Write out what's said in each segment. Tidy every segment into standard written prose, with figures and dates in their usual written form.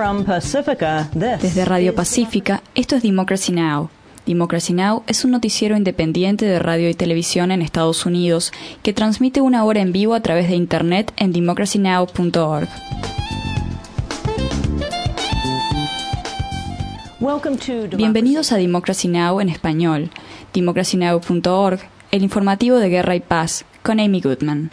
Desde Radio Pacífica, esto es Democracy Now! Democracy Now! Es un noticiero independiente de radio y televisión en Estados Unidos que transmite una hora en vivo a través de internet en democracynow.org. Bienvenidos a Democracy Now! En español. democracynow.org, el informativo de Guerra y Paz, con Amy Goodman.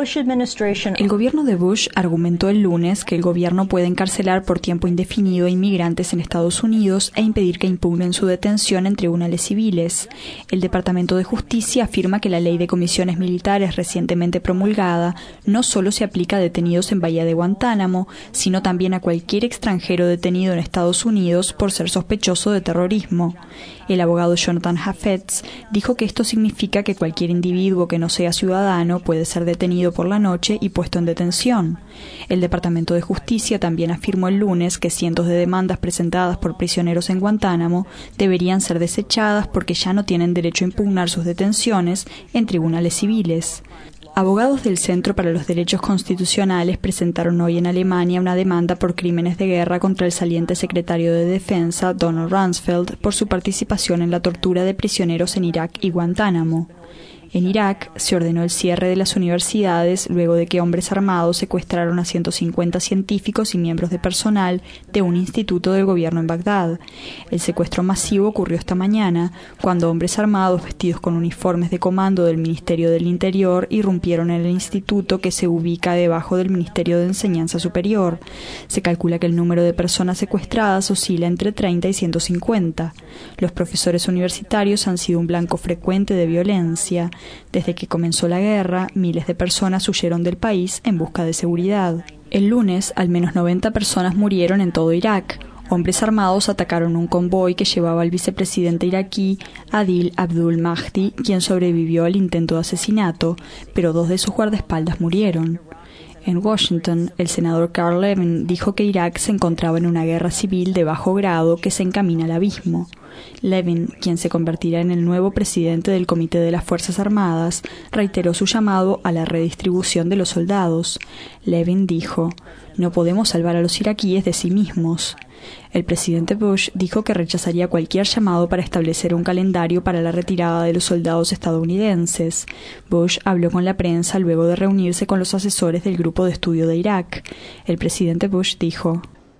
El gobierno de Bush argumentó el lunes que el gobierno puede encarcelar por tiempo indefinido a inmigrantes en Estados Unidos e impedir que impugnen su detención en tribunales civiles. El Departamento de Justicia afirma que la ley de comisiones militares recientemente promulgada no solo se aplica a detenidos en Bahía de Guantánamo, sino también a cualquier extranjero detenido en Estados Unidos por ser sospechoso de terrorismo. El abogado Jonathan Hafetz dijo que esto significa que cualquier individuo que no sea ciudadano puede ser detenido por la noche y puesto en detención. El Departamento de Justicia también afirmó el lunes que cientos de demandas presentadas por prisioneros en Guantánamo deberían ser desechadas porque ya no tienen derecho a impugnar sus detenciones en tribunales civiles. Abogados del Centro para los Derechos Constitucionales presentaron hoy en Alemania una demanda por crímenes de guerra contra el saliente secretario de Defensa, Donald Rumsfeld, por su participación en la tortura de prisioneros en Irak y Guantánamo. En Irak se ordenó el cierre de las universidades luego de que hombres armados secuestraron a 150 científicos y miembros de personal de un instituto del gobierno en Bagdad. El secuestro masivo ocurrió esta mañana, cuando hombres armados vestidos con uniformes de comando del Ministerio del Interior irrumpieron en el instituto que se ubica debajo del Ministerio de Enseñanza Superior. Se calcula que el número de personas secuestradas oscila entre 30 y 150. Los profesores universitarios han sido un blanco frecuente de violencia. Desde que comenzó la guerra, miles de personas huyeron del país en busca de seguridad. El lunes, al menos 90 personas murieron en todo Irak. Hombres armados atacaron un convoy que llevaba al vicepresidente iraquí Adil Abdul Mahdi, quien sobrevivió al intento de asesinato, pero 2 de sus guardaespaldas murieron. En Washington, el senador Carl Levin dijo que Irak se encontraba en una guerra civil de bajo grado que se encamina al abismo. Levin, quien se convertirá en el nuevo presidente del Comité de las Fuerzas Armadas, reiteró su llamado a la redistribución de los soldados. Levin dijo: "No podemos salvar a los iraquíes de sí mismos". El presidente Bush dijo que rechazaría cualquier llamado para establecer un calendario para la retirada de los soldados estadounidenses. Bush habló con la prensa luego de reunirse con los asesores del Grupo de Estudio de Irak. El presidente Bush dijo: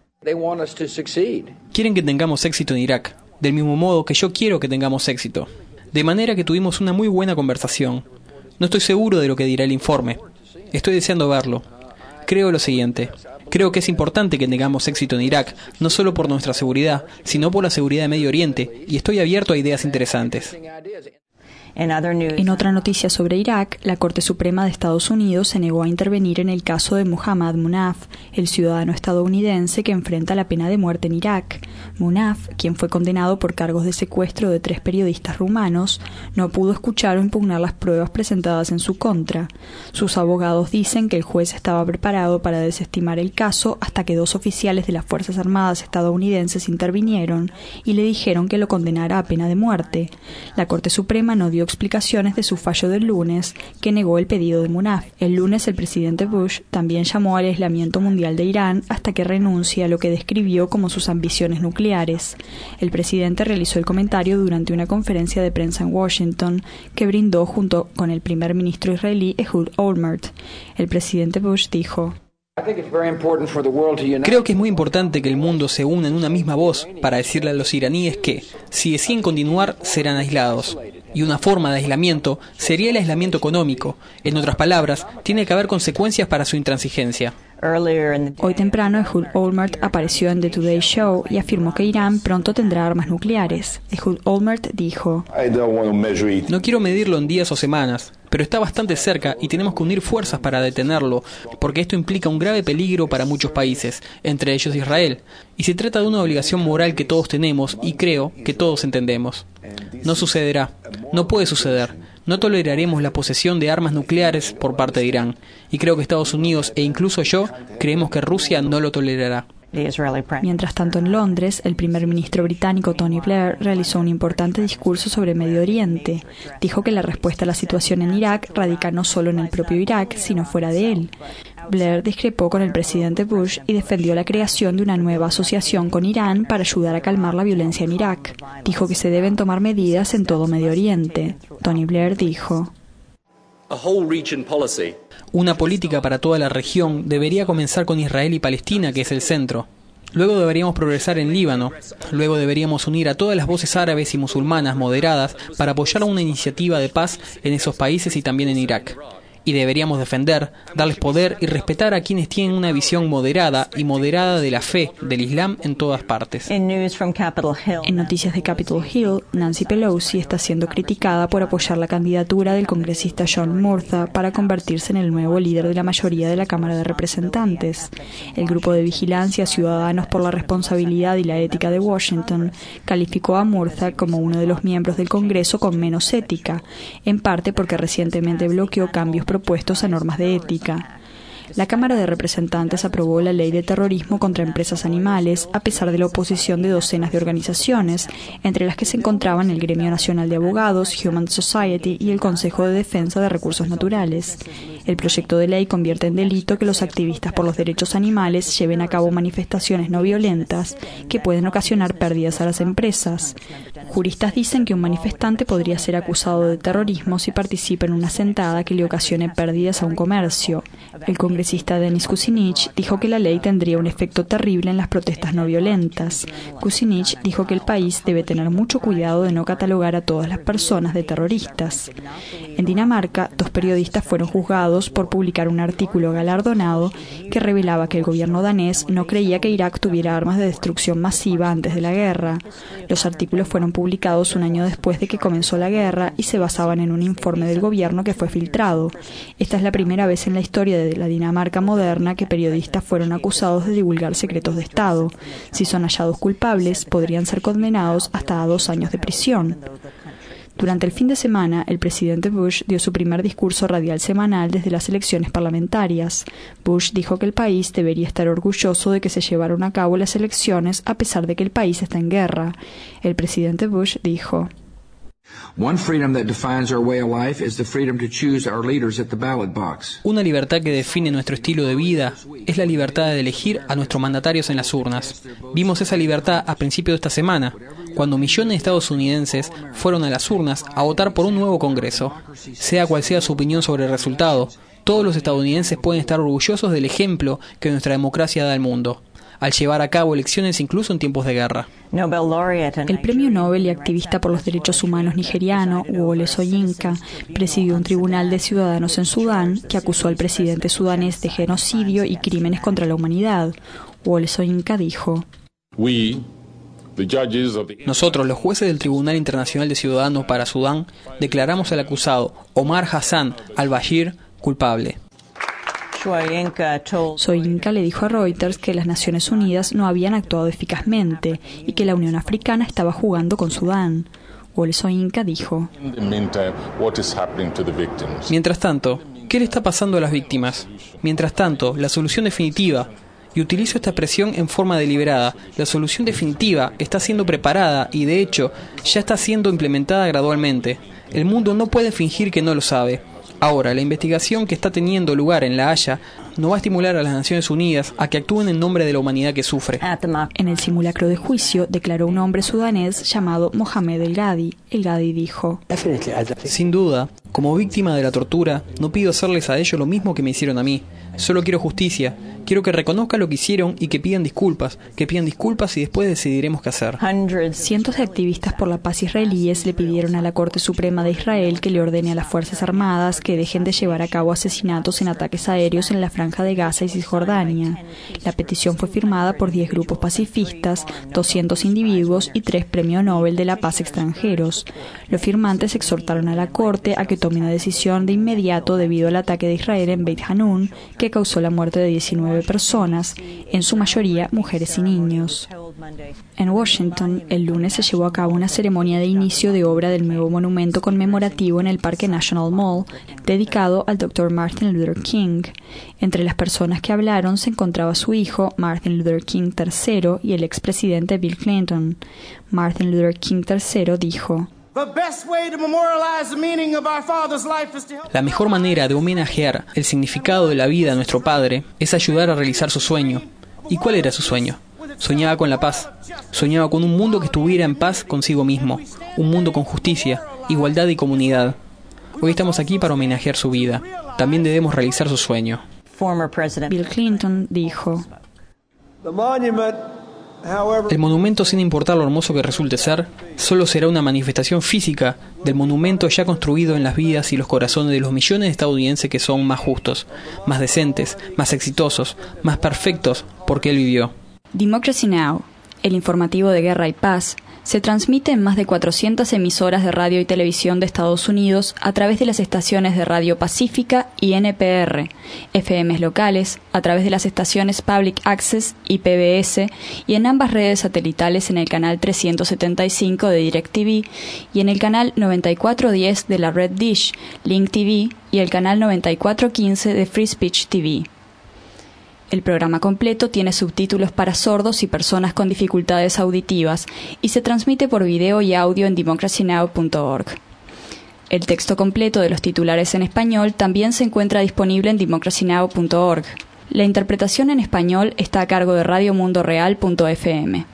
"Quieren que tengamos éxito en Irak, del mismo modo que yo quiero que tengamos éxito. De manera que tuvimos una muy buena conversación. No estoy seguro de lo que dirá el informe. Estoy deseando verlo. Creo lo siguiente. Creo que es importante que tengamos éxito en Irak, no solo por nuestra seguridad, sino por la seguridad de Medio Oriente, y estoy abierto a ideas interesantes". En otra noticia sobre Irak, la Corte Suprema de Estados Unidos se negó a intervenir en el caso de Muhammad Munaf, el ciudadano estadounidense que enfrenta la pena de muerte en Irak. Munaf, quien fue condenado por cargos de secuestro de 3 periodistas rumanos, no pudo escuchar o impugnar las pruebas presentadas en su contra. Sus abogados dicen que el juez estaba preparado para desestimar el caso hasta que 2 oficiales de las Fuerzas Armadas estadounidenses intervinieron y le dijeron que lo condenara a pena de muerte. La Corte Suprema no dio explicaciones de su fallo del lunes, que negó el pedido de Munaf. El lunes el presidente Bush también llamó al aislamiento mundial de Irán hasta que renuncie a lo que describió como sus ambiciones nucleares. El presidente realizó el comentario durante una conferencia de prensa en Washington que brindó junto con el primer ministro israelí Ehud Olmert. El presidente Bush dijo: "Creo que es muy importante que el mundo se una en una misma voz para decirle a los iraníes que, si deciden continuar, serán aislados. Y una forma de aislamiento sería el aislamiento económico. En otras palabras, tiene que haber consecuencias para su intransigencia". Hoy temprano, Ehud Olmert apareció en The Today Show y afirmó que Irán pronto tendrá armas nucleares. Ehud Olmert dijo: "No quiero medirlo en días o semanas, pero está bastante cerca y tenemos que unir fuerzas para detenerlo, porque esto implica un grave peligro para muchos países, entre ellos Israel. Y se trata de una obligación moral que todos tenemos y creo que todos entendemos. No sucederá. No puede suceder. No toleraremos la posesión de armas nucleares por parte de Irán. Y creo que Estados Unidos e incluso yo creemos que Rusia no lo tolerará". Mientras tanto, en Londres, el primer ministro británico Tony Blair realizó un importante discurso sobre Medio Oriente. Dijo que la respuesta a la situación en Irak radica no solo en el propio Irak, sino fuera de él. Blair discrepó con el presidente Bush y defendió la creación de una nueva asociación con Irán para ayudar a calmar la violencia en Irak. Dijo que se deben tomar medidas en todo Medio Oriente. Tony Blair dijo: una política para toda la región debería comenzar con Israel y Palestina, que es el centro. Luego deberíamos progresar en Líbano. Luego deberíamos unir a todas las voces árabes y musulmanas moderadas para apoyar una iniciativa de paz en esos países y también en Irak. Y deberíamos defender, darles poder y respetar a quienes tienen una visión moderada de la fe del Islam en todas partes. En noticias de Capitol Hill, Nancy Pelosi está siendo criticada por apoyar la candidatura del congresista John Murtha para convertirse en el nuevo líder de la mayoría de la Cámara de Representantes. El grupo de vigilancia Ciudadanos por la Responsabilidad y la Ética de Washington calificó a Murtha como uno de los miembros del Congreso con menos ética, en parte porque recientemente bloqueó cambios propuestos a normas de ética. La Cámara de Representantes aprobó la ley de terrorismo contra empresas animales, a pesar de la oposición de docenas de organizaciones, entre las que se encontraban el Gremio Nacional de Abogados, Human Society y el Consejo de Defensa de Recursos Naturales. El proyecto de ley convierte en delito que los activistas por los derechos animales lleven a cabo manifestaciones no violentas que pueden ocasionar pérdidas a las empresas. Juristas dicen que un manifestante podría ser acusado de terrorismo si participa en una sentada que le ocasione pérdidas a un comercio. El congresista Dennis Kucinich dijo que la ley tendría un efecto terrible en las protestas no violentas. Kucinich dijo que el país debe tener mucho cuidado de no catalogar a todas las personas de terroristas. En Dinamarca, 2 periodistas fueron juzgados por publicar un artículo galardonado que revelaba que el gobierno danés no creía que Irak tuviera armas de destrucción masiva antes de la guerra. Los artículos fueron publicados un año después de que comenzó la guerra y se basaban en un informe del gobierno que fue filtrado. Esta es la primera vez en la historia de la Dinamarca moderna que periodistas fueron acusados de divulgar secretos de Estado. Si son hallados culpables, podrían ser condenados hasta a 2 años de prisión. Durante el fin de semana, el presidente Bush dio su primer discurso radial semanal desde las elecciones parlamentarias. Bush dijo que el país debería estar orgulloso de que se llevaron a cabo las elecciones a pesar de que el país está en guerra. El presidente Bush dijo: una libertad que define nuestro estilo de vida es la libertad de elegir a nuestros mandatarios en las urnas. Vimos esa libertad a principios de esta semana, cuando millones de estadounidenses fueron a las urnas a votar por un nuevo Congreso. Sea cual sea su opinión sobre el resultado, todos los estadounidenses pueden estar orgullosos del ejemplo que nuestra democracia da al mundo, al llevar a cabo elecciones incluso en tiempos de guerra. El premio Nobel y activista por los derechos humanos nigeriano, Wole Soyinka, presidió un tribunal de ciudadanos en Sudán que acusó al presidente sudanés de genocidio y crímenes contra la humanidad. Wole Soyinka dijo: nosotros, los jueces del Tribunal Internacional de Ciudadanos para Sudán, declaramos al acusado Omar Hassan al-Bashir culpable. Soyinka le dijo a Reuters que las Naciones Unidas no habían actuado eficazmente y que la Unión Africana estaba jugando con Sudán. Wole Soyinka dijo: mientras tanto, ¿qué le está pasando a las víctimas? Mientras tanto, la solución definitiva, y utilizo esta expresión en forma deliberada, la solución definitiva está siendo preparada y, de hecho, ya está siendo implementada gradualmente. El mundo no puede fingir que no lo sabe. Ahora, la investigación que está teniendo lugar en La Haya no va a estimular a las Naciones Unidas a que actúen en nombre de la humanidad que sufre. En el simulacro de juicio, declaró un hombre sudanés llamado Mohamed El Gadi. El Gadi dijo: sin duda, como víctima de la tortura, no pido hacerles a ellos lo mismo que me hicieron a mí. Solo quiero justicia. Quiero que reconozcan lo que hicieron y que pidan disculpas y después decidiremos qué hacer. Cientos de activistas por la paz israelíes le pidieron a la Corte Suprema de Israel que le ordene a las Fuerzas Armadas que dejen de llevar a cabo asesinatos en ataques aéreos en la Franja de Gaza y Cisjordania. La petición fue firmada por 10 grupos pacifistas, 200 individuos y 3 premios Nobel de la Paz extranjeros. Los firmantes exhortaron a la Corte a que tome una decisión de inmediato debido al ataque de Israel en Beit Hanun, que causó la muerte de 19 personas, en su mayoría mujeres y niños. En Washington, el lunes se llevó a cabo una ceremonia de inicio de obra del nuevo monumento conmemorativo en el Parque National Mall, dedicado al Dr. Martin Luther King. Entre las personas que hablaron se encontraba su hijo, Martin Luther King III, y el expresidente Bill Clinton. Martin Luther King III dijo: La mejor manera de homenajear el significado de la vida de nuestro padre es ayudar a realizar su sueño. ¿Y cuál era su sueño? Soñaba con la paz. Soñaba con un mundo que estuviera en paz consigo mismo. Un mundo con justicia, igualdad y comunidad. Hoy estamos aquí para homenajear su vida. También debemos realizar su sueño. Bill Clinton dijo: el monumento, sin importar lo hermoso que resulte ser, solo será una manifestación física del monumento ya construido en las vidas y los corazones de los millones de estadounidenses que son más justos, más decentes, más exitosos, más perfectos, porque él vivió. Democracy Now!, el informativo de Guerra y Paz, se transmite en más de 400 emisoras de radio y televisión de Estados Unidos a través de las estaciones de Radio Pacífica y NPR, FMs locales, a través de las estaciones Public Access y PBS, y en ambas redes satelitales en el canal 375 de DirecTV y en el canal 9410 de la Red Dish, Link TV, y el canal 9415 de Free Speech TV. El programa completo tiene subtítulos para sordos y personas con dificultades auditivas y se transmite por video y audio en democracynow.org. El texto completo de los titulares en español también se encuentra disponible en democracynow.org. La interpretación en español está a cargo de radiomundoreal.fm.